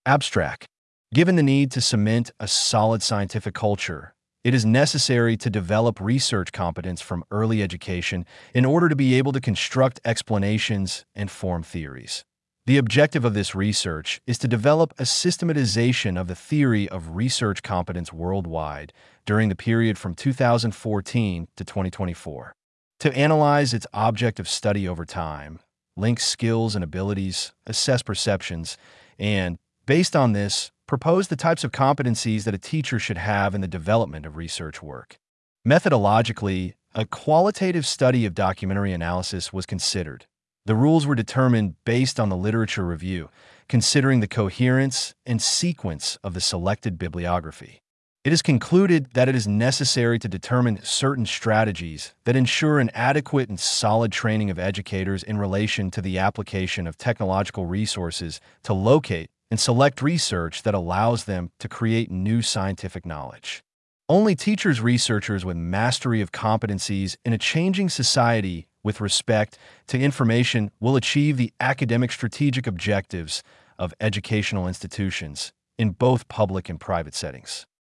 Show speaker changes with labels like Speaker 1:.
Speaker 1: Abstract. Given the need to cement a solid scientific culture, it is necessary to develop research competence from early education in order to be able to construct explanations and form theories. The objective of this research is to develop a systematization of the theory of research competence worldwide during the period from 2014 to 2024. To analyze its object of study over time, link skills and abilities, assess perceptions, and, based on this, propose the types of competencies that a teacher should have in the development of research work. Methodologically, a qualitative study of documentary analysis was considered. The rules were determined based on the literature review, considering the coherence and sequence of the selected bibliography. It is concluded that it is necessary to determine certain strategies that ensure an adequate and solid training of educators in relation to the application of technological resources to locate and select research that allows them to create new scientific knowledge. Only researchers with mastery of competencies in a changing society with respect to information will achieve the academic strategic objectives of educational institutions in both public and private settings.